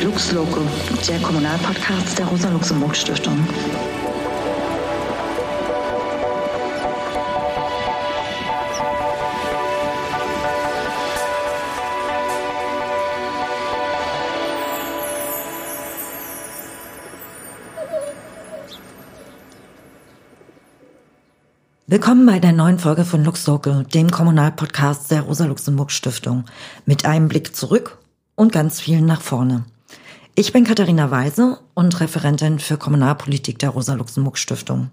Lux Loco, der Kommunalpodcast der Rosa-Luxemburg-Stiftung. Willkommen bei der neuen Folge von Lux Loco, dem Kommunalpodcast der Rosa-Luxemburg-Stiftung, mit einem Blick zurück und ganz viel nach vorne. Ich bin Katharina Weise und Referentin für Kommunalpolitik der Rosa-Luxemburg-Stiftung.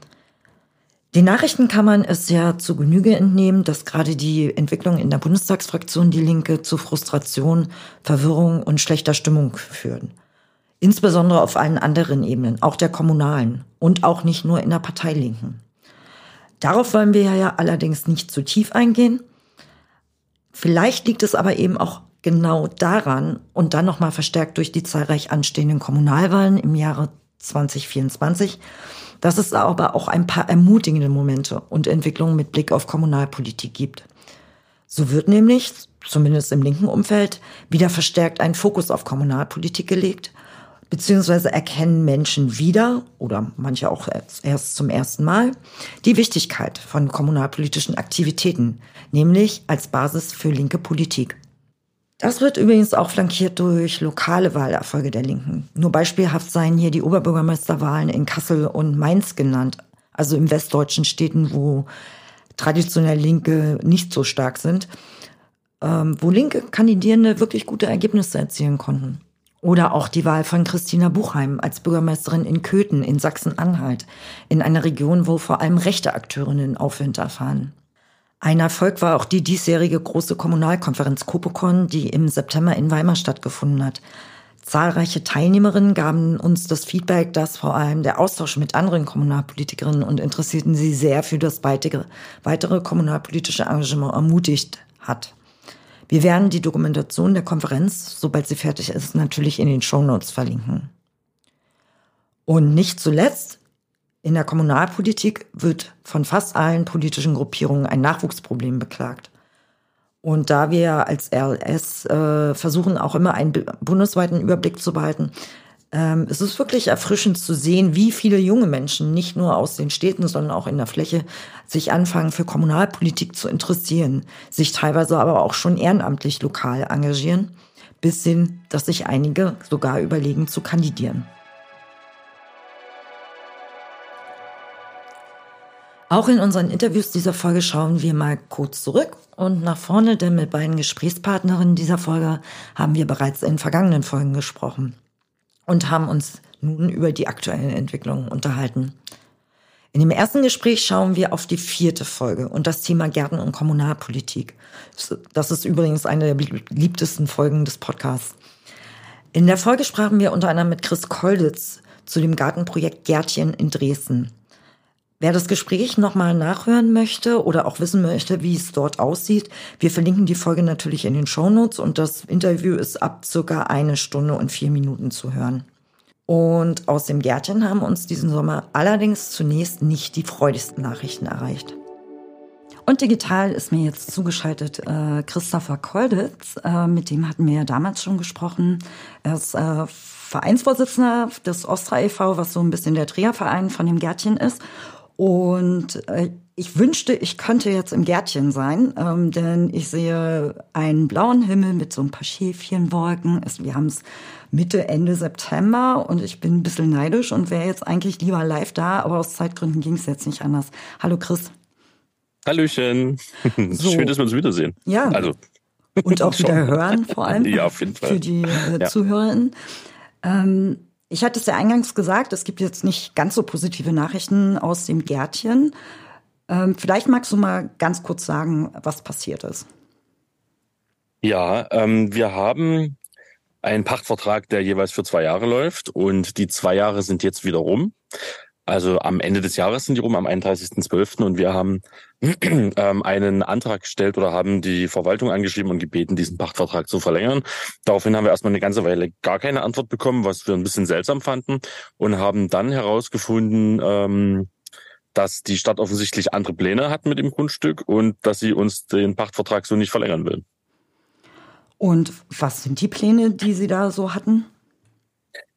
Den Nachrichtenkammern ist ja zu Genüge entnehmen, dass gerade die Entwicklung in der Bundestagsfraktion Die Linke zu Frustration, Verwirrung und schlechter Stimmung führen. Insbesondere auf allen anderen Ebenen, auch der kommunalen und auch nicht nur in der Partei Linken. Darauf wollen wir ja allerdings nicht zu tief eingehen. Vielleicht liegt es aber eben auch genau daran und dann nochmal verstärkt durch die zahlreich anstehenden Kommunalwahlen im Jahre 2024, dass es aber auch ein paar ermutigende Momente und Entwicklungen mit Blick auf Kommunalpolitik gibt. So wird nämlich, zumindest im linken Umfeld, wieder verstärkt ein Fokus auf Kommunalpolitik gelegt, beziehungsweise erkennen Menschen wieder, oder manche auch erst zum ersten Mal, die Wichtigkeit von kommunalpolitischen Aktivitäten, nämlich als Basis für linke Politik. Das wird übrigens auch flankiert durch lokale Wahlerfolge der Linken. Nur beispielhaft seien hier die Oberbürgermeisterwahlen in Kassel und Mainz genannt, also in westdeutschen Städten, wo traditionell Linke nicht so stark sind, wo linke Kandidierende wirklich gute Ergebnisse erzielen konnten. Oder auch die Wahl von Christina Buchheim als Bürgermeisterin in Köthen in Sachsen-Anhalt, in einer Region, wo vor allem rechte Akteurinnen Aufwind erfahren. Ein Erfolg war auch die diesjährige große Kommunalkonferenz Copocon, die im September in Weimar stattgefunden hat. Zahlreiche Teilnehmerinnen gaben uns das Feedback, dass vor allem der Austausch mit anderen Kommunalpolitikerinnen und interessierten sie sehr für das weitere kommunalpolitische Engagement ermutigt hat. Wir werden die Dokumentation der Konferenz, sobald sie fertig ist, natürlich in den Shownotes verlinken. Und nicht zuletzt, in der Kommunalpolitik wird von fast allen politischen Gruppierungen ein Nachwuchsproblem beklagt. Und da wir als RLS versuchen, auch immer einen bundesweiten Überblick zu behalten, es ist wirklich erfrischend zu sehen, wie viele junge Menschen, nicht nur aus den Städten, sondern auch in der Fläche, sich anfangen für Kommunalpolitik zu interessieren, sich teilweise aber auch schon ehrenamtlich lokal engagieren, bis hin, dass sich einige sogar überlegen zu kandidieren. Auch in unseren Interviews dieser Folge schauen wir mal kurz zurück und nach vorne, denn mit beiden Gesprächspartnerinnen dieser Folge haben wir bereits in vergangenen Folgen gesprochen und haben uns nun über die aktuellen Entwicklungen unterhalten. In dem ersten Gespräch schauen wir auf die 4. Folge und das Thema Gärten und Kommunalpolitik. Das ist übrigens eine der beliebtesten Folgen des Podcasts. In der Folge sprachen wir unter anderem mit Chris Kolditz zu dem Gartenprojekt Gärtchen in Dresden. Wer das Gespräch nochmal nachhören möchte oder auch wissen möchte, wie es dort aussieht, wir verlinken die Folge natürlich in den Shownotes und das Interview ist ab circa 1 Stunde und 4 Minuten zu hören. Und aus dem Gärtchen haben uns diesen Sommer allerdings zunächst nicht die freudigsten Nachrichten erreicht. Und digital ist mir jetzt zugeschaltet Christopher Kolditz, mit dem hatten wir ja damals schon gesprochen. Er ist Vereinsvorsitzender des Ostra e.V., was so ein bisschen der Trägerverein von dem Gärtchen ist. Und ich wünschte, ich könnte jetzt im Gärtchen sein, denn ich sehe einen blauen Himmel mit so ein paar Schäfchenwolken. Wir haben es Mitte, Ende September und ich bin ein bisschen neidisch und wäre jetzt eigentlich lieber live da, aber aus Zeitgründen ging es jetzt nicht anders. Hallo Chris. Hallöchen. So. Schön, dass wir uns wiedersehen. Ja. Also. Und auch wieder hören vor allem. Ja, auf jeden Fall. Für die ZuhörerInnen. Ich hatte es ja eingangs gesagt, es gibt jetzt nicht ganz so positive Nachrichten aus dem Gärtchen. Vielleicht magst du mal ganz kurz sagen, was passiert ist. Ja, wir haben einen Pachtvertrag, der jeweils für 2 Jahre läuft und die 2 Jahre sind jetzt wieder rum. Also am Ende des Jahres sind die rum, am 31.12. und wir haben einen Antrag gestellt oder haben die Verwaltung angeschrieben und gebeten, diesen Pachtvertrag zu verlängern. Daraufhin haben wir erstmal eine ganze Weile gar keine Antwort bekommen, was wir ein bisschen seltsam fanden und haben dann herausgefunden, dass die Stadt offensichtlich andere Pläne hat mit dem Grundstück und dass sie uns den Pachtvertrag so nicht verlängern will. Und was sind die Pläne, die Sie da so hatten?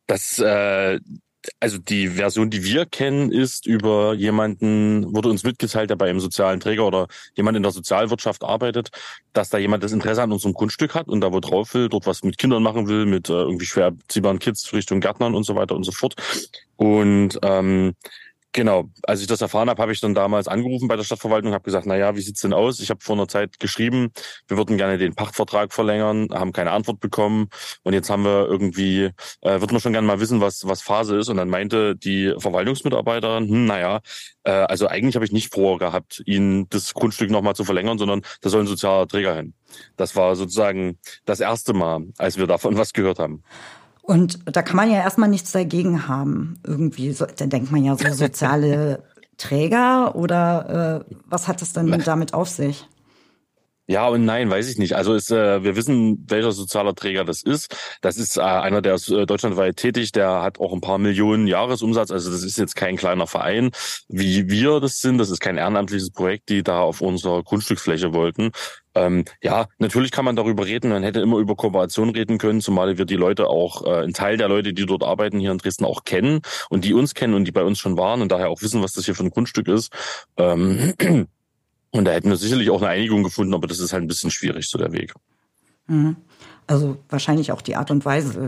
Das, also die Version, die wir kennen, ist über jemanden, wurde uns mitgeteilt, der bei einem sozialen Träger oder jemand in der Sozialwirtschaft arbeitet, dass da jemand das Interesse an unserem Grundstück hat und da wo drauf will, dort was mit Kindern machen will, mit irgendwie schwer erziehbaren Kids Richtung Gärtnern und so weiter und so fort. Und genau, als ich das erfahren habe, habe ich dann damals angerufen bei der Stadtverwaltung und habe gesagt, na ja, wie sieht's denn aus? Ich habe vor einer Zeit geschrieben, wir würden gerne den Pachtvertrag verlängern, haben keine Antwort bekommen und jetzt haben wir irgendwie, würden wir schon gerne mal wissen, was Phase ist. Und dann meinte die Verwaltungsmitarbeiterin, naja, also eigentlich habe ich nicht vor gehabt, Ihnen das Grundstück nochmal zu verlängern, sondern da soll ein sozialer Träger hin. Das war sozusagen das erste Mal, als wir davon was gehört haben. Und da kann man ja erstmal nichts dagegen haben. Irgendwie, da denkt man ja so soziale Träger oder was hat es denn damit auf sich? Ja und nein, weiß ich nicht. Also wir wissen, welcher sozialer Träger das ist. Das ist einer, der ist deutschlandweit tätig, der hat auch ein paar Millionen Jahresumsatz. Also das ist jetzt kein kleiner Verein, wie wir das sind. Das ist kein ehrenamtliches Projekt, die da auf unserer Grundstücksfläche wollten. Ja, natürlich kann man darüber reden. Man hätte immer über Kooperation reden können, zumal wir die Leute auch, einen Teil der Leute, die dort arbeiten hier in Dresden auch kennen und die uns kennen und die bei uns schon waren und daher auch wissen, was das hier für ein Grundstück ist. Und da hätten wir sicherlich auch eine Einigung gefunden, aber das ist halt ein bisschen schwierig, so der Weg. Mhm. Also wahrscheinlich auch die Art und Weise,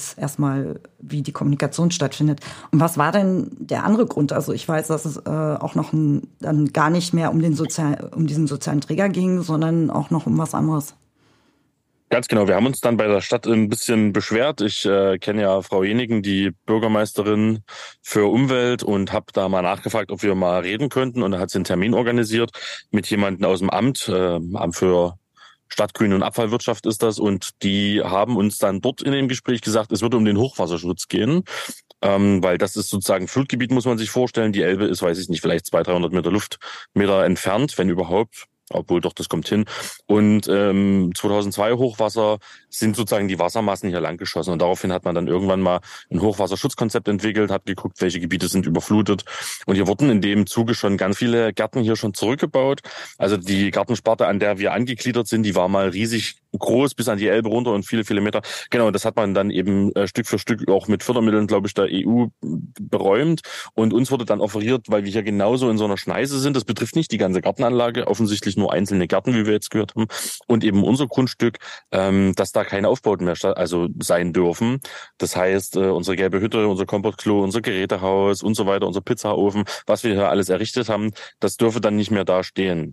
wie die Kommunikation stattfindet. Und was war denn der andere Grund? Also ich weiß, dass es auch noch dann gar nicht mehr um diesen sozialen Träger ging, sondern auch noch um was anderes. Ganz genau, wir haben uns dann bei der Stadt ein bisschen beschwert. Ich kenne ja Frau Jenigen, die Bürgermeisterin für Umwelt, und habe da mal nachgefragt, ob wir mal reden könnten. Und da hat sie einen Termin organisiert mit jemandem aus dem Amt, Amt für Stadtgrün und Abfallwirtschaft ist das. Und die haben uns dann dort in dem Gespräch gesagt, es würde um den Hochwasserschutz gehen. Weil das ist sozusagen Flutgebiet, muss man sich vorstellen. Die Elbe ist, weiß ich nicht, vielleicht 200-300 Meter Luftmeter entfernt, wenn überhaupt. Obwohl doch, das kommt hin. Und 2002 Hochwasser sind sozusagen die Wassermassen hier lang geschossen. Und daraufhin hat man dann irgendwann mal ein Hochwasserschutzkonzept entwickelt, hat geguckt, welche Gebiete sind überflutet. Und hier wurden in dem Zuge schon ganz viele Gärten hier schon zurückgebaut. Also die Gartensparte, an der wir angegliedert sind, die war mal riesig groß bis an die Elbe runter und viele, viele Meter. Genau, das hat man dann eben Stück für Stück auch mit Fördermitteln, glaube ich, der EU beräumt. Und uns wurde dann offeriert, weil wir hier genauso in so einer Schneise sind, das betrifft nicht die ganze Gartenanlage, offensichtlich nur einzelne Gärten, wie wir jetzt gehört haben, und eben unser Grundstück, dass da keine Aufbauten mehr sein dürfen. Das heißt, unsere gelbe Hütte, unser Kompostklo, unser Gerätehaus und so weiter, unser Pizzaofen, was wir hier alles errichtet haben, das dürfe dann nicht mehr da stehen.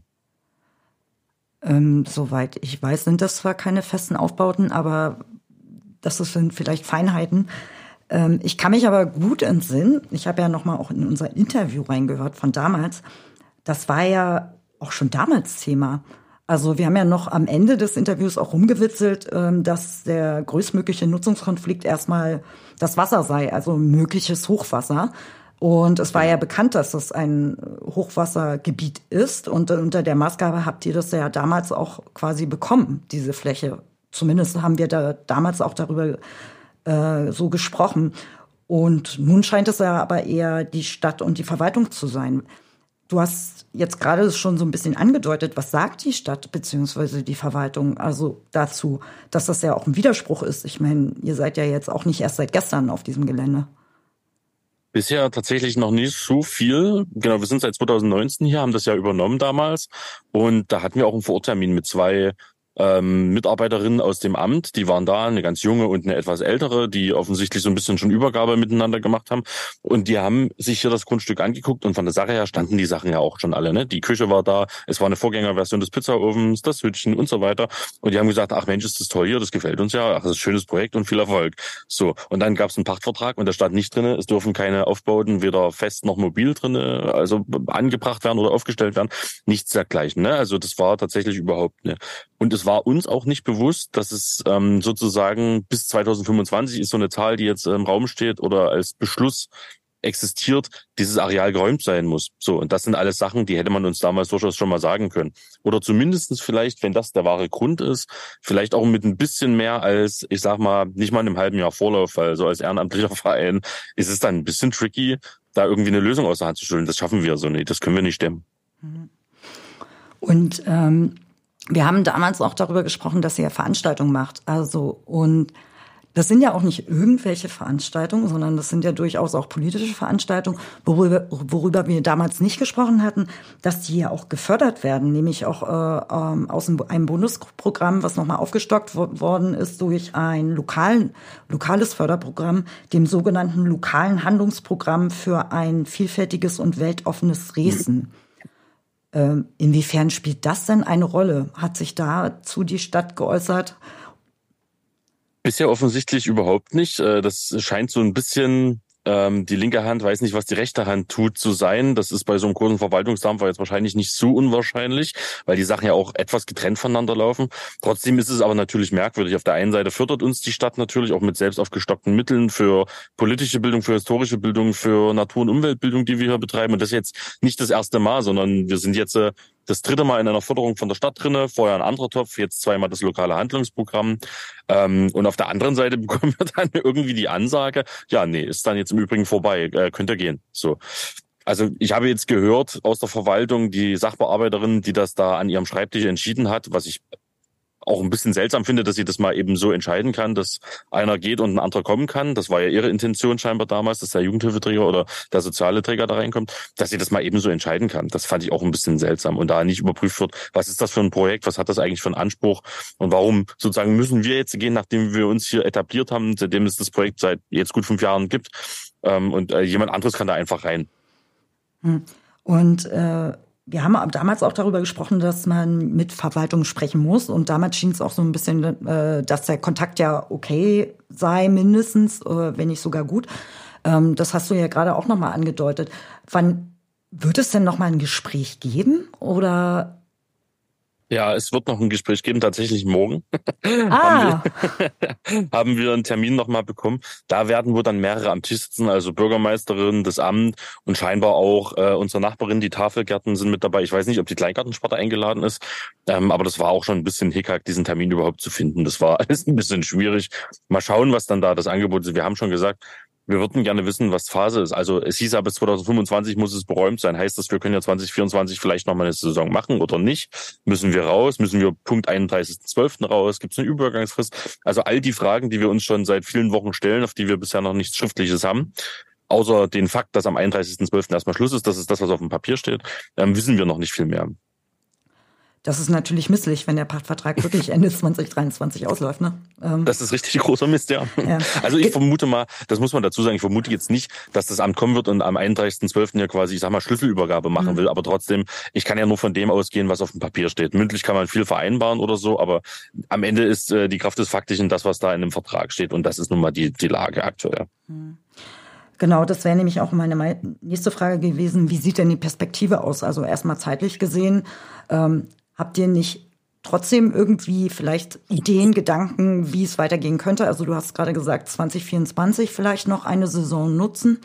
Soweit ich weiß, sind das zwar keine festen Aufbauten, aber das sind vielleicht Feinheiten. Ich kann mich aber gut entsinnen, ich habe ja nochmal auch in unser Interview reingehört von damals, das war ja auch schon damals Thema. Also wir haben ja noch am Ende des Interviews auch rumgewitzelt, dass der größtmögliche Nutzungskonflikt erstmal das Wasser sei, also mögliches Hochwasser. Und es war ja bekannt, dass das ein Hochwassergebiet ist. Und unter der Maßgabe habt ihr das ja damals auch quasi bekommen, diese Fläche. Zumindest haben wir da damals auch darüber so gesprochen. Und nun scheint es ja aber eher die Stadt und die Verwaltung zu sein. Du hast jetzt gerade schon so ein bisschen angedeutet, was sagt die Stadt bzw. die Verwaltung also dazu, dass das ja auch ein Widerspruch ist. Ich meine, ihr seid ja jetzt auch nicht erst seit gestern auf diesem Gelände. Bisher tatsächlich noch nicht so viel. Genau, wir sind seit 2019 hier, haben das ja übernommen damals. Und da hatten wir auch einen Vororttermin mit 2 Mitarbeiterinnen aus dem Amt. Die waren da, eine ganz junge und eine etwas ältere, die offensichtlich so ein bisschen schon Übergabe miteinander gemacht haben. Und die haben sich hier das Grundstück angeguckt und von der Sache her standen die Sachen ja auch schon alle. Ne? Die Küche war da, es war eine Vorgängerversion des Pizzaofens, das Hütchen und so weiter. Und die haben gesagt, ach Mensch, ist das toll hier, das gefällt uns ja, ach, das ist ein schönes Projekt und viel Erfolg. So, und dann gab es einen Pachtvertrag und da stand nicht drin, es dürfen keine Aufbauten weder fest noch mobil drin, also angebracht werden oder aufgestellt werden. Nichts dergleichen. Ne? Also das war tatsächlich überhaupt ne. Und es war uns auch nicht bewusst, dass es sozusagen bis 2025 ist so eine Zahl, die jetzt im Raum steht oder als Beschluss existiert, dieses Areal geräumt sein muss. So, und das sind alles Sachen, die hätte man uns damals durchaus schon mal sagen können. Oder zumindestens vielleicht, wenn das der wahre Grund ist, vielleicht auch mit ein bisschen mehr als, ich sag mal, nicht mal in einem halben Jahr Vorlauf, weil so als ehrenamtlicher Verein ist es dann ein bisschen tricky, da irgendwie eine Lösung aus der Hand zu stellen. Das schaffen wir so nicht, das können wir nicht stemmen. Und wir haben damals auch darüber gesprochen, dass ihr Veranstaltungen macht. Also, und Das sind ja auch nicht irgendwelche Veranstaltungen, sondern das sind ja durchaus auch politische Veranstaltungen, worüber wir damals nicht gesprochen hatten, dass die ja auch gefördert werden, nämlich auch aus einem Bundesprogramm, was nochmal aufgestockt worden ist durch ein lokales Förderprogramm, dem sogenannten lokalen Handlungsprogramm für ein vielfältiges und weltoffenes Dresden. Inwiefern spielt das denn eine Rolle? Hat sich dazu die Stadt geäußert? Bisher offensichtlich überhaupt nicht. Das scheint so ein bisschen die linke Hand weiß nicht, was die rechte Hand tut zu sein. Das ist bei so einem großen Verwaltungsdampfer jetzt wahrscheinlich nicht so unwahrscheinlich, weil die Sachen ja auch etwas getrennt voneinander laufen. Trotzdem ist es aber natürlich merkwürdig. Auf der einen Seite fördert uns die Stadt natürlich auch mit selbst aufgestockten Mitteln für politische Bildung, für historische Bildung, für Natur- und Umweltbildung, die wir hier betreiben. Und das ist jetzt nicht das erste Mal, sondern wir sind jetzt das dritte Mal in einer Förderung von der Stadt drinne, vorher ein anderer Topf, jetzt zweimal das lokale Handlungsprogramm. Und auf der anderen Seite bekommen wir dann irgendwie die Ansage, ja, nee, ist dann jetzt im Übrigen vorbei, könnt ihr gehen. So. Also ich habe jetzt gehört aus der Verwaltung, die Sachbearbeiterin, die das da an ihrem Schreibtisch entschieden hat, was ich auch ein bisschen seltsam finde, dass sie das mal eben so entscheiden kann, dass einer geht und ein anderer kommen kann. Das war ja ihre Intention scheinbar damals, dass der Jugendhilfeträger oder der soziale Träger da reinkommt, dass sie das mal eben so entscheiden kann. Das fand ich auch ein bisschen seltsam und da nicht überprüft wird, was ist das für ein Projekt, was hat das eigentlich für einen Anspruch und warum sozusagen müssen wir jetzt gehen, nachdem wir uns hier etabliert haben, seitdem es das Projekt seit jetzt gut 5 Jahren gibt und jemand anderes kann da einfach rein. Und wir haben damals auch darüber gesprochen, dass man mit Verwaltung sprechen muss. Und damals schien es auch so ein bisschen, dass der Kontakt ja okay sei, mindestens, wenn nicht sogar gut. Das hast du ja gerade auch nochmal angedeutet. Wann wird es denn nochmal ein Gespräch geben? Oder? Ja, es wird noch ein Gespräch geben, tatsächlich morgen. Ah. haben wir einen Termin nochmal bekommen. Da werden wohl dann mehrere am Tisch sitzen, also Bürgermeisterin, das Amt und scheinbar auch unsere Nachbarin, die Tafelgärten sind mit dabei. Ich weiß nicht, ob die Kleingartensparte eingeladen ist, aber das war auch schon ein bisschen Hickhack, diesen Termin überhaupt zu finden. Das war alles ein bisschen schwierig. Mal schauen, was dann da das Angebot ist. Wir haben schon gesagt, wir würden gerne wissen, was Phase ist. Also es hieß ja, bis 2025 muss es beräumt sein. Heißt das, wir können ja 2024 vielleicht nochmal eine Saison machen oder nicht? Müssen wir raus? Müssen wir Punkt 31.12. raus? Gibt es eine Übergangsfrist? Also all die Fragen, die wir uns schon seit vielen Wochen stellen, auf die wir bisher noch nichts Schriftliches haben, außer den Fakt, dass am 31.12. erstmal Schluss ist, das ist das, was auf dem Papier steht, wissen wir noch nicht viel mehr. Das ist natürlich misslich, wenn der Pachtvertrag wirklich Ende 2023 ausläuft, ne? Das ist richtig großer Mist, ja. Also ich vermute mal, das muss man dazu sagen, ich vermute jetzt nicht, dass das Amt kommen wird und am 31.12. ja quasi, ich sag mal, Schlüsselübergabe machen will, aber trotzdem, ich kann ja nur von dem ausgehen, was auf dem Papier steht. Mündlich kann man viel vereinbaren oder so, aber am Ende ist die Kraft des Faktischen das, was da in dem Vertrag steht und das ist nun mal die Lage aktuell. Genau, das wäre nämlich auch meine nächste Frage gewesen. Wie sieht denn die Perspektive aus? Also erstmal zeitlich gesehen, habt ihr nicht trotzdem irgendwie vielleicht Ideen, Gedanken, wie es weitergehen könnte? Also du hast gerade gesagt, 2024 vielleicht noch eine Saison nutzen.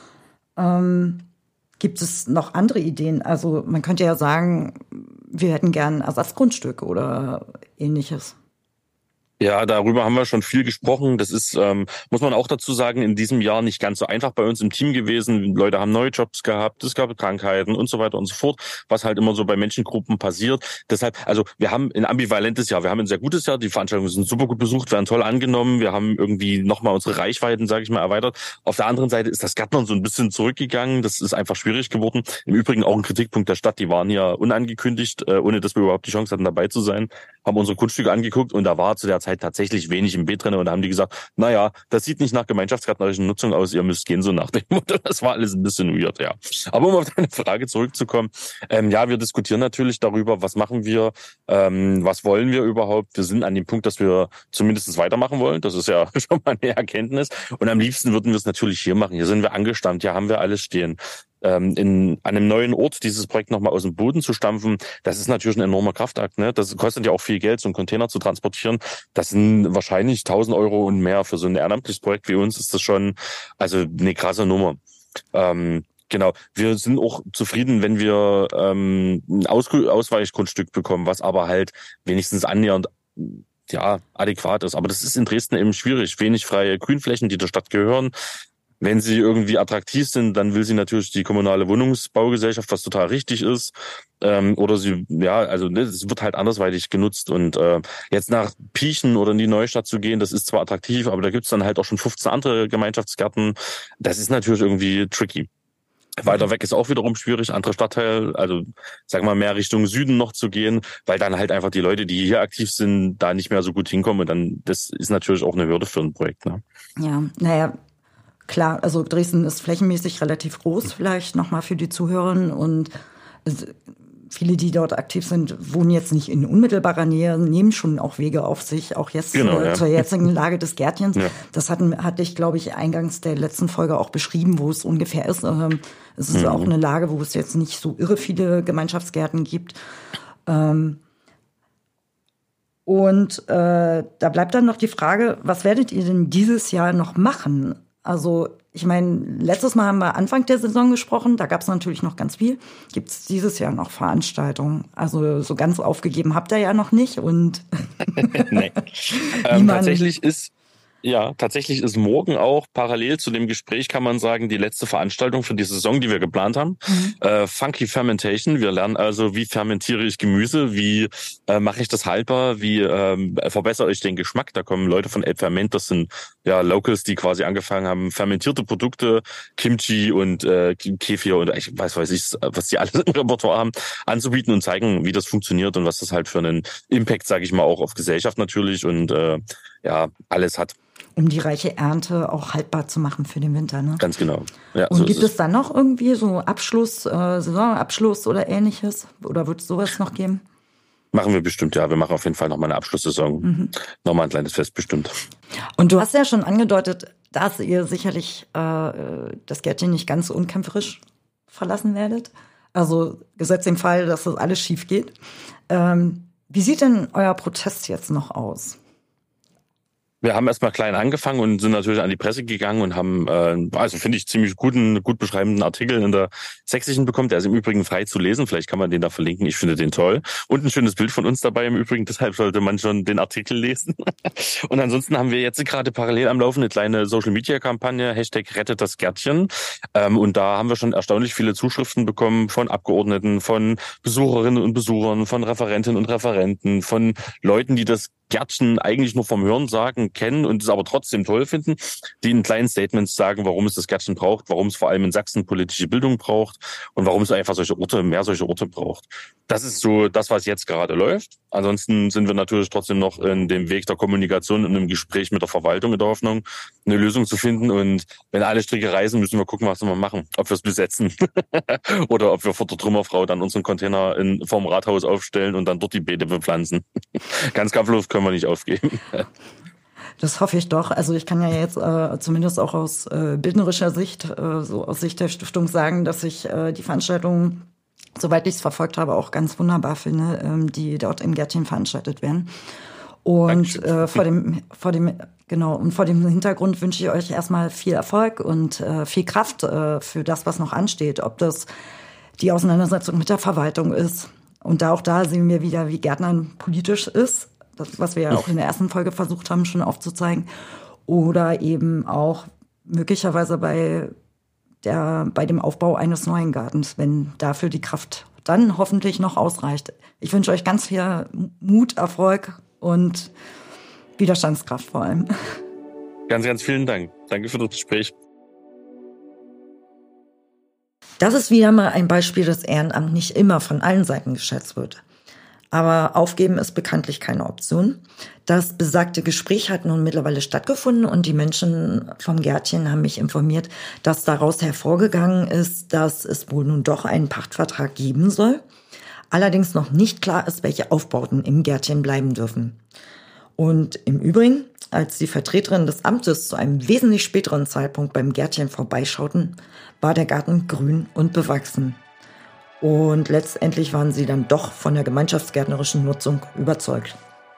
Gibt es noch andere Ideen? Also man könnte ja sagen, wir hätten gern Ersatzgrundstücke oder Ähnliches. Ja, darüber haben wir schon viel gesprochen. Das ist, muss man auch dazu sagen, in diesem Jahr nicht ganz so einfach bei uns im Team gewesen. Leute haben neue Jobs gehabt, es gab Krankheiten und so weiter und so fort, was halt immer so bei Menschengruppen passiert. Deshalb, also wir haben ein ambivalentes Jahr. Wir haben ein sehr gutes Jahr. Die Veranstaltungen sind super gut besucht, werden toll angenommen. Wir haben irgendwie nochmal unsere Reichweiten, sage ich mal, erweitert. Auf der anderen Seite ist das Gärtnern so ein bisschen zurückgegangen. Das ist einfach schwierig geworden. Im Übrigen auch ein Kritikpunkt der Stadt. Die waren ja unangekündigt, ohne dass wir überhaupt die Chance hatten, dabei zu sein, haben unsere Grundstücke angeguckt und da war zu der Zeit tatsächlich wenig im Beet drin und da haben die gesagt, naja, das sieht nicht nach gemeinschaftsgärtnerischen Nutzung aus, ihr müsst gehen, so nach dem Motto. Das war alles ein bisschen weird, ja. Aber um auf deine Frage zurückzukommen, ja, wir diskutieren natürlich darüber, was machen wir, was wollen wir überhaupt. Wir sind an dem Punkt, dass wir zumindest weitermachen wollen. Das ist ja schon mal eine Erkenntnis. Und am liebsten würden wir es natürlich hier machen. Hier sind wir angestammt, hier haben wir alles stehen. In einem neuen Ort dieses Projekt nochmal aus dem Boden zu stampfen, das ist natürlich ein enormer Kraftakt, ne? Das kostet ja auch viel Geld, so einen Container zu transportieren. Das sind wahrscheinlich 1.000 Euro und mehr. Für so ein ehrenamtliches Projekt wie uns ist das schon, also eine krasse Nummer. Genau, wir sind auch zufrieden, wenn wir ein Ausweichgrundstück bekommen, was aber halt wenigstens annähernd ja adäquat ist. Aber das ist in Dresden eben schwierig. Wenig freie Grünflächen, die der Stadt gehören. Wenn sie irgendwie attraktiv sind, dann will sie natürlich die kommunale Wohnungsbaugesellschaft, was total richtig ist. Oder sie, ja, also ne, es wird halt andersweitig genutzt. Und jetzt nach Piechen oder in die Neustadt zu gehen, das ist zwar attraktiv, aber da gibt's dann halt auch schon 15 andere Gemeinschaftsgärten. Das ist natürlich irgendwie tricky. Weiter weg ist auch wiederum schwierig, andere Stadtteil, also sag mal mehr Richtung Süden noch zu gehen, weil dann halt einfach die Leute, die hier aktiv sind, da nicht mehr so gut hinkommen. Und dann, das ist natürlich auch eine Hürde für ein Projekt. Ne? Ja, naja, klar, also Dresden ist flächenmäßig relativ groß, vielleicht nochmal für die Zuhörerinnen. Und viele, die dort aktiv sind, wohnen jetzt nicht in unmittelbarer Nähe, nehmen schon auch Wege auf sich, auch jetzt zur jetzigen Lage des Gärtchens. Ja. Das hatte ich, glaube ich, eingangs der letzten Folge auch beschrieben, wo es ungefähr ist. Es ist auch eine Lage, wo es jetzt nicht so irre viele Gemeinschaftsgärten gibt. Und da bleibt dann noch die Frage, was werdet ihr denn dieses Jahr noch machen? Also ich meine, letztes Mal haben wir Anfang der Saison gesprochen, da gab es natürlich noch ganz viel. Gibt es dieses Jahr noch Veranstaltungen? Also so ganz aufgegeben habt ihr ja noch nicht. Und nee. Tatsächlich ist morgen auch parallel zu dem Gespräch, kann man sagen, die letzte Veranstaltung für die Saison, die wir geplant haben. Funky Fermentation. Wir lernen also, wie fermentiere ich Gemüse, wie mache ich das haltbar, wie verbessere ich den Geschmack. Da kommen Leute von Elbferment, das sind ja Locals, die quasi angefangen haben, fermentierte Produkte, Kimchi und Kefir und ich weiß ich, was die alles im Repertoire haben, anzubieten und zeigen, wie das funktioniert und was das halt für einen Impact, sage ich mal, auch auf Gesellschaft natürlich und alles hat. Um die reiche Ernte auch haltbar zu machen für den Winter, ne? Ganz genau. Ja, und so gibt es dann noch irgendwie so Abschluss, Saisonabschluss oder Ähnliches? Oder wird es sowas noch geben? Machen wir bestimmt, ja. Wir machen auf jeden Fall nochmal eine Abschlusssaison. Nochmal ein kleines Fest bestimmt. Und du hast ja schon angedeutet, dass ihr sicherlich das Gärtchen nicht ganz so unkämpferisch verlassen werdet. Also gesetzt im Fall, dass das alles schief geht. Wie sieht denn euer Protest jetzt noch aus? Wir haben erstmal klein angefangen und sind natürlich an die Presse gegangen und haben, also finde ich, ziemlich gut beschreibenden Artikel in der Sächsischen bekommen. Der ist im Übrigen frei zu lesen. Vielleicht kann man den da verlinken. Ich finde den toll. Und ein schönes Bild von uns dabei im Übrigen. Deshalb sollte man schon den Artikel lesen. Und ansonsten haben wir jetzt gerade parallel am Laufen eine kleine Social-Media-Kampagne, Hashtag Rettet das Gärtchen. Und da haben wir schon erstaunlich viele Zuschriften bekommen von Abgeordneten, von Besucherinnen und Besuchern, von Referentinnen und Referenten, von Leuten, die das Gärtchen eigentlich nur vom Hörensagen kennen und es aber trotzdem toll finden, die in kleinen Statements sagen, warum es das Gärtchen braucht, warum es vor allem in Sachsen politische Bildung braucht und warum es einfach mehr solche Orte braucht. Das ist so das, was jetzt gerade läuft. Ansonsten sind wir natürlich trotzdem noch in dem Weg der Kommunikation und im Gespräch mit der Verwaltung in der Hoffnung, eine Lösung zu finden. Und wenn alle Stricke reißen, müssen wir gucken, was wir machen. Ob wir es besetzen oder ob wir vor der Trümmerfrau dann unseren Container vorm Rathaus aufstellen und dann dort die Beete bepflanzen. Ganz kampflos können wir nicht aufgeben. Das hoffe ich doch. Also ich kann ja jetzt zumindest auch aus bildnerischer Sicht, so aus Sicht der Stiftung sagen, dass ich die Veranstaltungen, soweit ich es verfolgt habe, auch ganz wunderbar finde, die dort im Gärtchen veranstaltet werden. Und vor dem Hintergrund wünsche ich euch erstmal viel Erfolg und viel Kraft für das, was noch ansteht. Ob das die Auseinandersetzung mit der Verwaltung ist. Und auch da sehen wir wieder, wie Gärtnern politisch ist. Das, was wir ja auch in der ersten Folge versucht haben, schon aufzuzeigen. Oder eben auch möglicherweise bei dem Aufbau eines neuen Gartens, wenn dafür die Kraft dann hoffentlich noch ausreicht. Ich wünsche euch ganz viel Mut, Erfolg und Widerstandskraft vor allem. Ganz, ganz vielen Dank. Danke für das Gespräch. Das ist wieder mal ein Beispiel, dass Ehrenamt nicht immer von allen Seiten geschätzt wird. Aber aufgeben ist bekanntlich keine Option. Das besagte Gespräch hat nun mittlerweile stattgefunden und die Menschen vom Gärtchen haben mich informiert, dass daraus hervorgegangen ist, dass es wohl nun doch einen Pachtvertrag geben soll. Allerdings noch nicht klar ist, welche Aufbauten im Gärtchen bleiben dürfen. Und im Übrigen, als die Vertreterinnen des Amtes zu einem wesentlich späteren Zeitpunkt beim Gärtchen vorbeischauten, war der Garten grün und bewachsen. Und letztendlich waren sie dann doch von der gemeinschaftsgärtnerischen Nutzung überzeugt.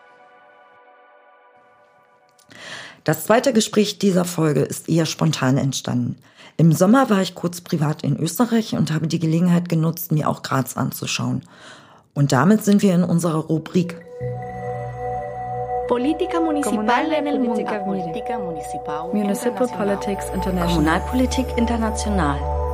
Das zweite Gespräch dieser Folge ist eher spontan entstanden. Im Sommer war ich kurz privat in Österreich und habe die Gelegenheit genutzt, mir auch Graz anzuschauen. Und damit sind wir in unserer Rubrik Política municipal en el mundo. Municipal Politics International. Kommunalpolitik international.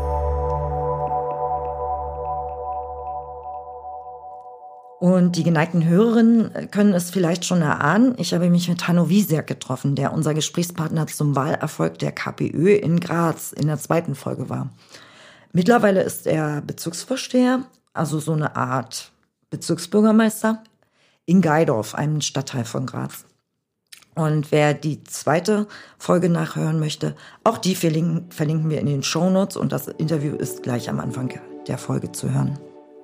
Und die geneigten Hörerinnen können es vielleicht schon erahnen. Ich habe mich mit Hanno Wiesiak getroffen, der unser Gesprächspartner zum Wahlerfolg der KPÖ in Graz in der 2. Folge war. Mittlerweile ist er Bezirksvorsteher, also so eine Art Bezirksbürgermeister, in Gaidorf, einem Stadtteil von Graz. Und wer die 2. Folge nachhören möchte, auch die verlinken wir in den Shownotes und das Interview ist gleich am Anfang der Folge zu hören.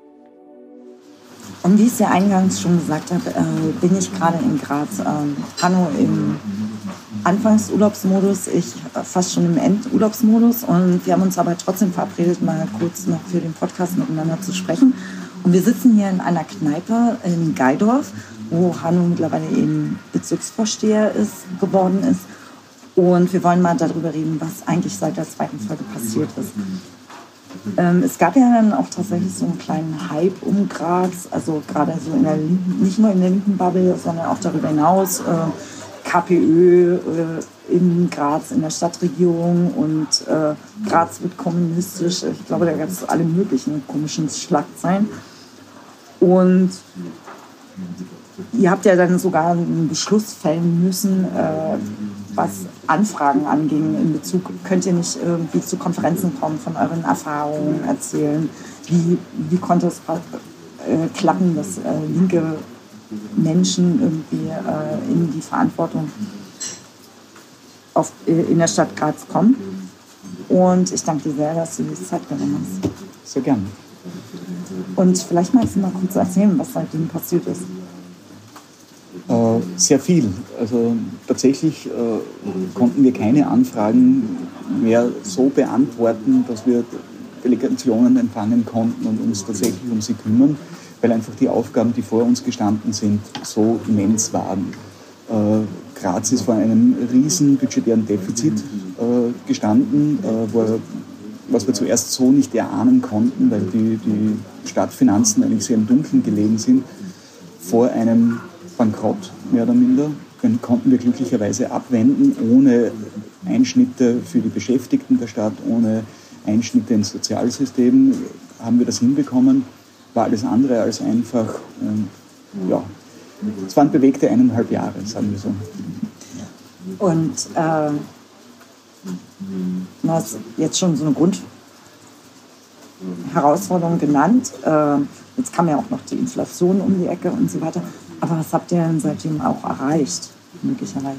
Und wie ich es ja eingangs schon gesagt habe, bin ich gerade in Graz. Hanno im Anfangsurlaubsmodus, ich fast schon im Endurlaubsmodus. Und wir haben uns aber trotzdem verabredet, mal kurz noch für den Podcast miteinander zu sprechen. Und wir sitzen hier in einer Kneipe in Gaidorf, wo Hanno mittlerweile eben Bezirksvorsteher geworden ist. Und wir wollen mal darüber reden, was eigentlich seit der 2. Folge passiert ist. Es gab ja dann auch tatsächlich so einen kleinen Hype um Graz, also gerade so nicht nur in der linken Bubble, sondern auch darüber hinaus. KPÖ in Graz, in der Stadtregierung und Graz wird kommunistisch. Ich glaube, da gab es alle möglichen komischen Schlagzeilen. Und ihr habt ja dann sogar einen Beschluss fällen müssen, was Anfragen anging in Bezug, könnt ihr nicht irgendwie zu Konferenzen kommen, von euren Erfahrungen erzählen? Wie konnte es klappen, dass linke Menschen irgendwie in die Verantwortung in der Stadt Graz kommen? Und ich danke dir sehr, dass du dir die Zeit genommen hast. Sehr gerne. Und vielleicht magst du mal kurz erzählen, was seitdem passiert ist. Sehr viel. Also tatsächlich konnten wir keine Anfragen mehr so beantworten, dass wir Delegationen empfangen konnten und uns tatsächlich um sie kümmern, weil einfach die Aufgaben, die vor uns gestanden sind, so immens waren. Graz ist vor einem riesen budgetären Defizit gestanden, was wir zuerst so nicht erahnen konnten, weil die Stadtfinanzen eigentlich sehr im Dunkeln gelegen sind. Vor einem Bankrott, mehr oder minder, konnten wir glücklicherweise abwenden, ohne Einschnitte für die Beschäftigten der Stadt, ohne Einschnitte ins Sozialsystem, haben wir das hinbekommen. War alles andere als einfach. Und ja, es waren bewegte 1,5 Jahre, sagen wir so. Und du hast jetzt schon so eine Grundherausforderung genannt. Jetzt kam ja auch noch die Inflation um die Ecke und so weiter. Aber was habt ihr denn seitdem auch erreicht, möglicherweise?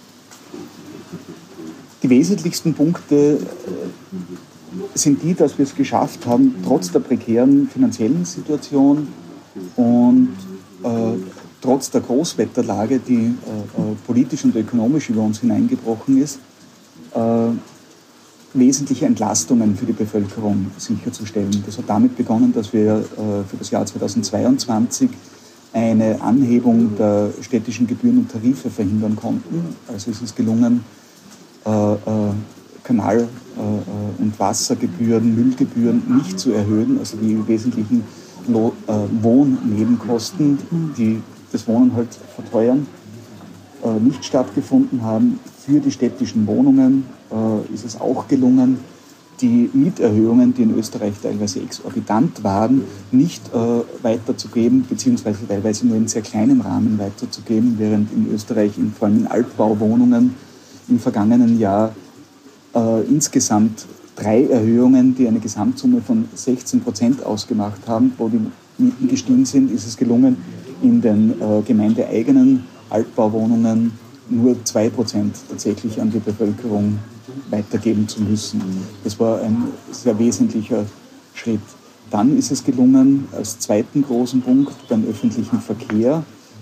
Die wesentlichsten Punkte sind die, dass wir es geschafft haben, trotz der prekären finanziellen Situation und trotz der Großwetterlage, die politisch und ökonomisch über uns hineingebrochen ist, wesentliche Entlastungen für die Bevölkerung sicherzustellen. Das hat damit begonnen, dass wir für das Jahr 2022 eine Anhebung der städtischen Gebühren und Tarife verhindern konnten. Also es ist gelungen, Kanal- und Wassergebühren, Müllgebühren nicht zu erhöhen, also die wesentlichen Wohnnebenkosten, die das Wohnen halt verteuern, nicht stattgefunden haben. Für die städtischen Wohnungen ist es auch gelungen, die Mieterhöhungen, die in Österreich teilweise exorbitant waren, nicht weiterzugeben, beziehungsweise teilweise nur in sehr kleinem Rahmen weiterzugeben, während in Österreich, vor allem in Altbauwohnungen, im vergangenen Jahr insgesamt 3 Erhöhungen, die eine Gesamtsumme von 16% ausgemacht haben, wo die Mieten gestiegen sind, ist es gelungen, in den gemeindeeigenen Altbauwohnungen nur 2% tatsächlich an die Bevölkerung weitergeben zu müssen. Das war ein sehr wesentlicher Schritt. Dann ist es gelungen, als zweiten großen Punkt beim öffentlichen Verkehr,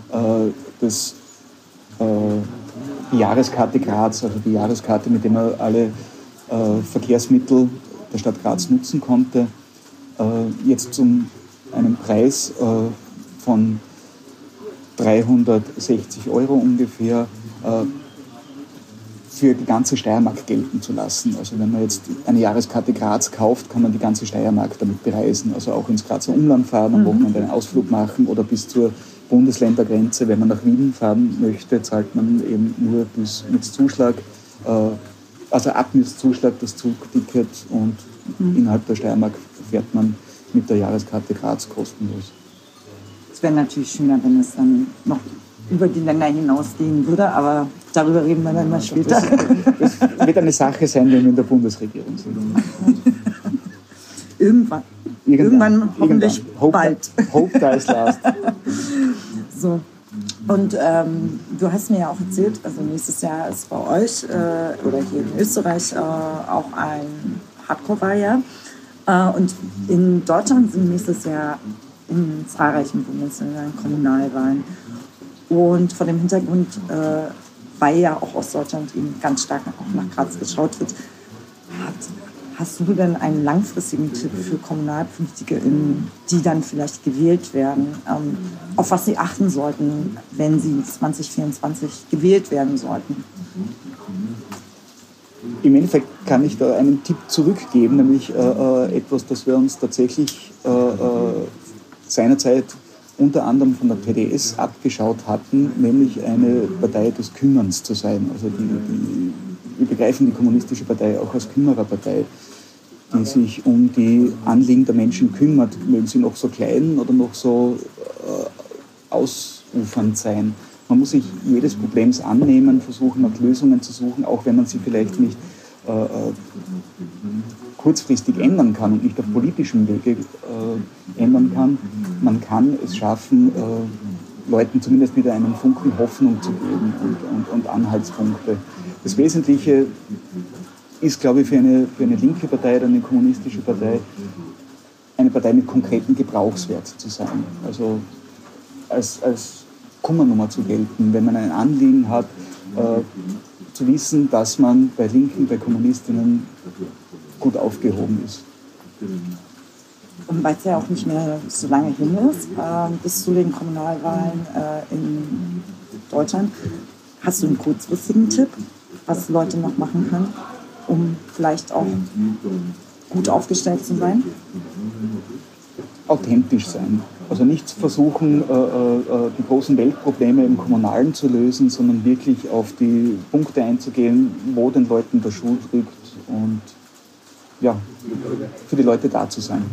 die Jahreskarte Graz, also die Jahreskarte, mit der man alle Verkehrsmittel der Stadt Graz nutzen konnte, jetzt zu einem Preis von 360 € ungefähr für die ganze Steiermark gelten zu lassen. Also wenn man jetzt eine Jahreskarte Graz kauft, kann man die ganze Steiermark damit bereisen. Also auch ins Grazer Umland fahren, am Wochenende einen Ausflug machen oder bis zur Bundesländergrenze. Wenn man nach Wien fahren möchte, zahlt man eben nur mit Zuschlag, also ab mit Zuschlag das Zugticket und innerhalb der Steiermark fährt man mit der Jahreskarte Graz kostenlos. Es wäre natürlich schöner, wenn es dann noch über die Länder hinausgehen würde, aber darüber reden wir dann mal später. Das wird eine Sache sein, wenn wir in der Bundesregierung sind. Irgendwann hoffentlich bald. Hope dies last. So. Und du hast mir ja auch erzählt, also nächstes Jahr ist bei euch oder hier in Österreich auch ein Hardcore-Wahljahr. Und in Deutschland sind nächstes Jahr in zahlreichen Bundesländern Kommunalwahlen. Und vor dem Hintergrund, weil ja auch aus Deutschland eben ganz stark auch nach Graz geschaut wird, hast du denn einen langfristigen Tipp für KommunalpolitikerInnen, die dann vielleicht gewählt werden, auf was sie achten sollten, wenn sie 2024 gewählt werden sollten? Im Endeffekt kann ich da einen Tipp zurückgeben, nämlich etwas, das wir uns tatsächlich seinerzeit unter anderem von der PDS abgeschaut hatten, nämlich eine Partei des Kümmerns zu sein. Also wir begreifen die Kommunistische Partei auch als Kümmererpartei, die sich um die Anliegen der Menschen kümmert. Mögen sie noch so klein oder noch so ausufernd sein. Man muss sich jedes Problems annehmen, versuchen nach Lösungen zu suchen, auch wenn man sie vielleicht nicht kurzfristig ändern kann und nicht auf politischem Wege ändern kann. Man kann es schaffen, Leuten zumindest wieder einen Funken Hoffnung zu geben und Anhaltspunkte. Das Wesentliche ist, glaube ich, für eine linke Partei oder eine kommunistische Partei, eine Partei mit konkreten Gebrauchswert zu sein. Also als Kummernummer zu gelten, wenn man ein Anliegen hat, zu wissen, dass man bei Linken, bei Kommunistinnen gut aufgehoben ist. Und weil es ja auch nicht mehr so lange hin ist, bis zu den Kommunalwahlen in Deutschland, hast du einen kurzfristigen Tipp, was Leute noch machen können, um vielleicht auch gut aufgestellt zu sein? Authentisch sein. Also nicht versuchen, die großen Weltprobleme im Kommunalen zu lösen, sondern wirklich auf die Punkte einzugehen, wo den Leuten der Schuh drückt und ja, für die Leute da zu sein.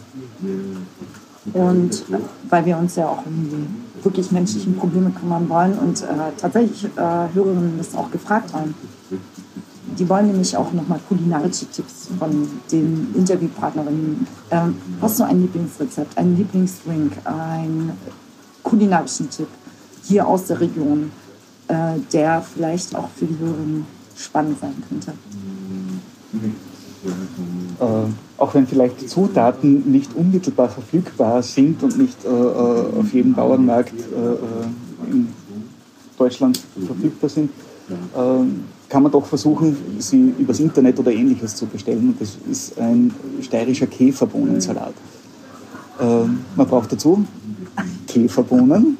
Und weil wir uns ja auch um die wirklich menschlichen Probleme kümmern wollen und tatsächlich Hörerinnen das auch gefragt haben. Die wollen nämlich auch nochmal kulinarische Tipps von den Interviewpartnerinnen. Hast du ein Lieblingsrezept, einen Lieblingsdrink, einen kulinarischen Tipp hier aus der Region, der vielleicht auch für die Hörerinnen spannend sein könnte? Auch wenn vielleicht die Zutaten nicht unmittelbar verfügbar sind und nicht auf jedem Bauernmarkt in Deutschland verfügbar sind, kann man doch versuchen, sie übers Internet oder Ähnliches zu bestellen. Und das ist ein steirischer Käferbohnensalat. Man braucht dazu Käferbohnen.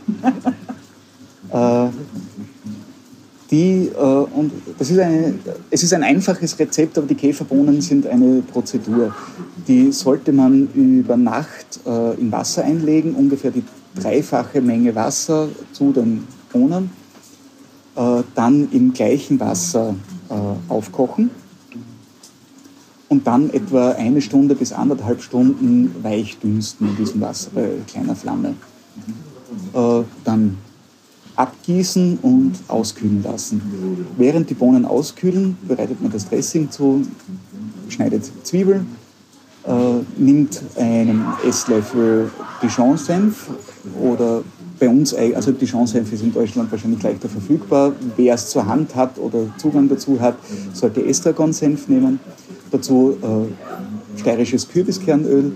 Und es ist ein einfaches Rezept, aber die Käferbohnen sind eine Prozedur. Die sollte man über Nacht in Wasser einlegen, ungefähr die 3-fache Menge Wasser zu den Bohnen, dann im gleichen Wasser aufkochen und dann etwa 1 Stunde bis 1,5 Stunden weich dünsten in diesem Wasser bei kleiner Flamme. Dann abgießen und auskühlen lassen. Während die Bohnen auskühlen, bereitet man das Dressing zu, schneidet Zwiebeln, nimmt einen Esslöffel Dijon-Senf oder bei uns, also Dijon-Senf ist in Deutschland wahrscheinlich leichter verfügbar. Wer es zur Hand hat oder Zugang dazu hat, sollte Estragon-Senf nehmen. Dazu steirisches Kürbiskernöl,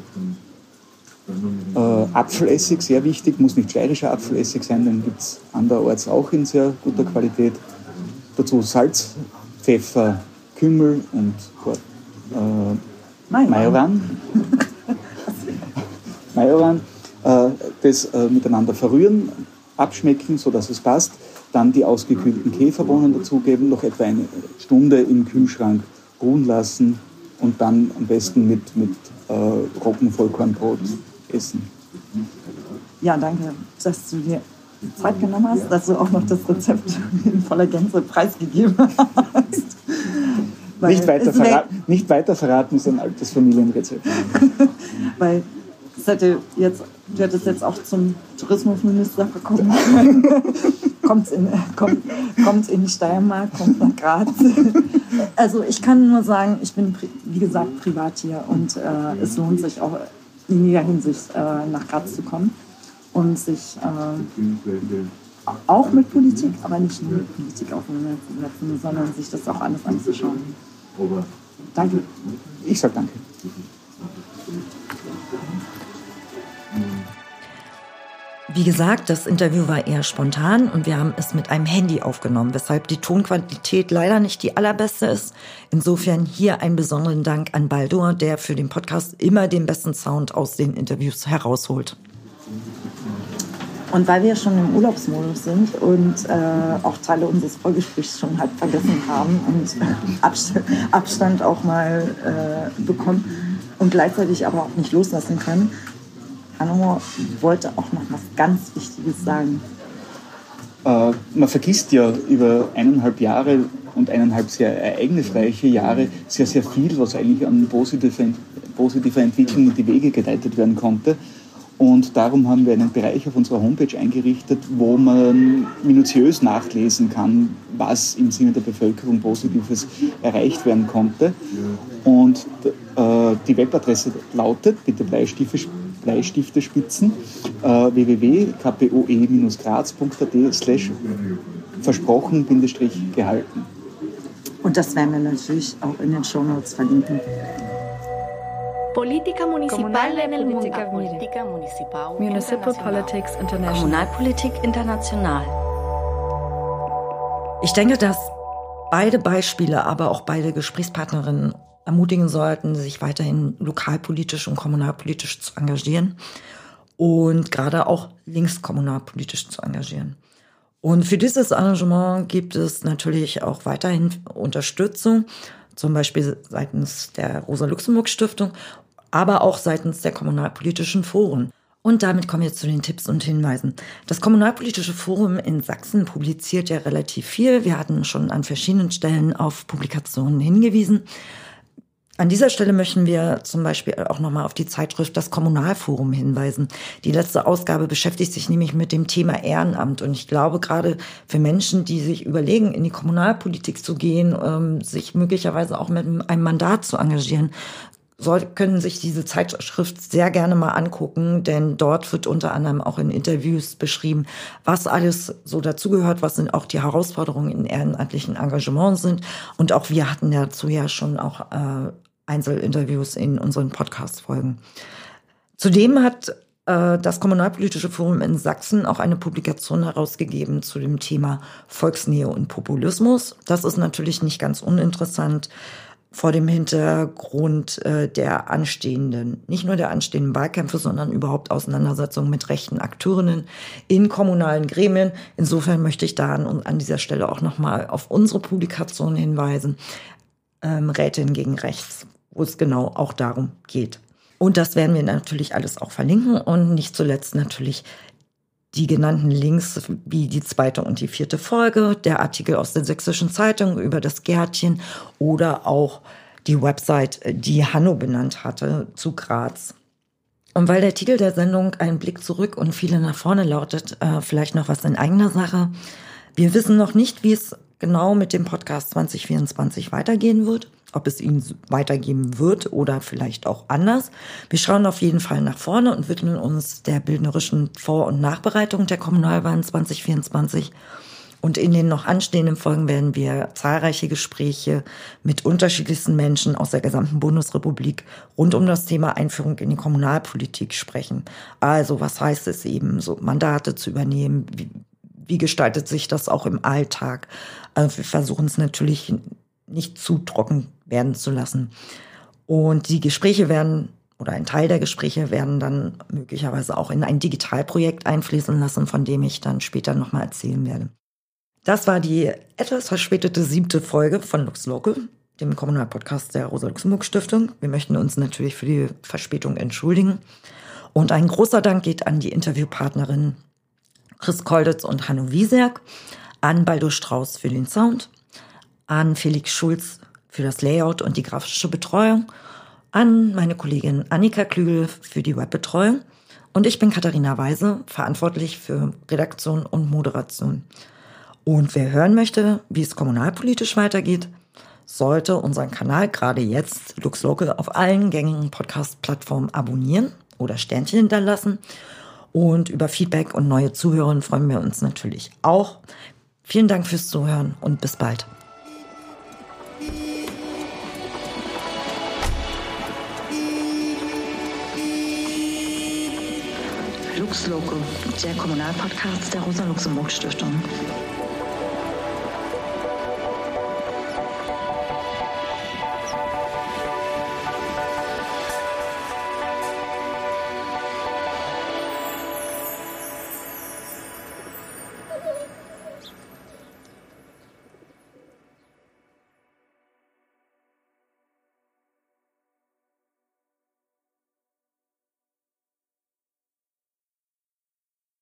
Apfelessig, sehr wichtig, muss nicht steirischer Apfelessig sein, den gibt es anderorts auch in sehr guter Qualität. Dazu Salz, Pfeffer, Kümmel und Majoran. Majoran. Das miteinander verrühren, abschmecken, sodass es passt. Dann die ausgekühlten Käferbohnen dazugeben, noch etwa 1 Stunde im Kühlschrank ruhen lassen und dann am besten mit Roggenvollkornbrot essen. Ja, danke, dass du dir die Zeit genommen hast, dass du auch noch das Rezept in voller Gänze preisgegeben hast. Nicht weiter verraten ist ein altes Familienrezept. Weil du hättest jetzt auch zum Tourismusminister verkommen können. kommt in die Steiermark, kommt nach Graz. Also ich kann nur sagen, ich bin, wie gesagt, privat hier und es lohnt sich auch in jeder Hinsicht nach Graz zu kommen und sich auch mit Politik, aber nicht nur mit Politik auseinanderzusetzen, sondern sich das auch alles anzuschauen. Danke. Ich sage danke. Wie gesagt, das Interview war eher spontan und wir haben es mit einem Handy aufgenommen, weshalb die Tonqualität leider nicht die allerbeste ist. Insofern hier einen besonderen Dank an Baldur, der für den Podcast immer den besten Sound aus den Interviews herausholt. Und weil wir schon im Urlaubsmodus sind und auch Teile unseres Vorgesprächs schon halb vergessen haben und Abstand auch mal bekommen und gleichzeitig aber auch nicht loslassen können, Hanno wollte auch noch was ganz Wichtiges sagen. Man vergisst ja über 1,5 Jahre und 1,5 sehr ereignisreiche Jahre sehr, sehr viel, was eigentlich an positiver Entwicklung in die Wege geleitet werden konnte. Und darum haben wir einen Bereich auf unserer Homepage eingerichtet, wo man minutiös nachlesen kann, was im Sinne der Bevölkerung Positives erreicht werden konnte. Und die Webadresse lautet, bitte Bleistifte spitzen, www.kpoe-graz.at/versprochen-gehalten. Und das werden wir natürlich auch in den Shownotes verlinken. Política municipal en el mundo. Municipal Politics International. Kommunalpolitik international. Ich denke, dass beide Beispiele, aber auch beide Gesprächspartnerinnen ermutigen sollten, sich weiterhin lokalpolitisch und kommunalpolitisch zu engagieren und gerade auch linkskommunalpolitisch zu engagieren. Und für dieses Engagement gibt es natürlich auch weiterhin Unterstützung, zum Beispiel seitens der Rosa-Luxemburg-Stiftung, aber auch seitens der kommunalpolitischen Foren. Und damit kommen wir zu den Tipps und Hinweisen. Das Kommunalpolitische Forum in Sachsen publiziert ja relativ viel. Wir hatten schon an verschiedenen Stellen auf Publikationen hingewiesen. An dieser Stelle möchten wir zum Beispiel auch nochmal auf die Zeitschrift Das Kommunalforum hinweisen. Die letzte Ausgabe beschäftigt sich nämlich mit dem Thema Ehrenamt. Und ich glaube, gerade für Menschen, die sich überlegen, in die Kommunalpolitik zu gehen, sich möglicherweise auch mit einem Mandat zu engagieren, können sich diese Zeitschrift sehr gerne mal angucken, denn dort wird unter anderem auch in Interviews beschrieben, was alles so dazugehört, was sind auch die Herausforderungen in ehrenamtlichen Engagements sind. Und auch wir hatten dazu ja schon auch Einzelinterviews in unseren Podcast-Folgen. Zudem hat das Kommunalpolitische Forum in Sachsen auch eine Publikation herausgegeben zu dem Thema Volksnähe und Populismus. Das ist natürlich nicht ganz uninteressant vor dem Hintergrund der anstehenden, nicht nur der anstehenden Wahlkämpfe, sondern überhaupt Auseinandersetzungen mit rechten Akteurinnen in kommunalen Gremien. Insofern möchte ich da an dieser Stelle auch nochmal auf unsere Publikation hinweisen, Rätin gegen Rechts, wo es genau auch darum geht. Und das werden wir natürlich alles auch verlinken und nicht zuletzt natürlich die genannten Links wie die 2. und die 4. Folge, der Artikel aus der Sächsischen Zeitung über das Gärtchen oder auch die Website, die Hanno benannt hatte, zu Graz. Und weil der Titel der Sendung ein Blick zurück und viele nach vorne lautet, vielleicht noch was in eigener Sache. Wir wissen noch nicht, wie es genau mit dem Podcast 2024 weitergehen wird, ob es ihn weitergeben wird oder vielleicht auch anders. Wir schauen auf jeden Fall nach vorne und widmen uns der bildnerischen Vor- und Nachbereitung der Kommunalwahlen 2024. Und in den noch anstehenden Folgen werden wir zahlreiche Gespräche mit unterschiedlichsten Menschen aus der gesamten Bundesrepublik rund um das Thema Einführung in die Kommunalpolitik sprechen. Also was heißt es eben, so Mandate zu übernehmen? Wie gestaltet sich das auch im Alltag? Also wir versuchen es natürlich nicht zu trocken werden zu lassen. Und die Gespräche werden, oder ein Teil der Gespräche werden dann möglicherweise auch in ein Digitalprojekt einfließen lassen, von dem ich dann später nochmal erzählen werde. Das war die etwas verspätete 7. Folge von Lux Local, dem Kommunalpodcast der Rosa-Luxemburg-Stiftung. Wir möchten uns natürlich für die Verspätung entschuldigen. Und ein großer Dank geht an die Interviewpartnerinnen Chris Kolditz und Hanno Wieserk, an Baldur Strauß für den Sound, an Felix Schulz für das Layout und die grafische Betreuung, an meine Kollegin Annika Klügel für die Webbetreuung und ich bin Katharina Weise, verantwortlich für Redaktion und Moderation. Und wer hören möchte, wie es kommunalpolitisch weitergeht, sollte unseren Kanal gerade jetzt Lux Local auf allen gängigen Podcast-Plattformen abonnieren oder Sternchen hinterlassen. Und über Feedback und neue Zuhörer freuen wir uns natürlich auch. Vielen Dank fürs Zuhören und bis bald. Lux Local, der Kommunalpodcast der Rosa-Luxemburg-Stiftung.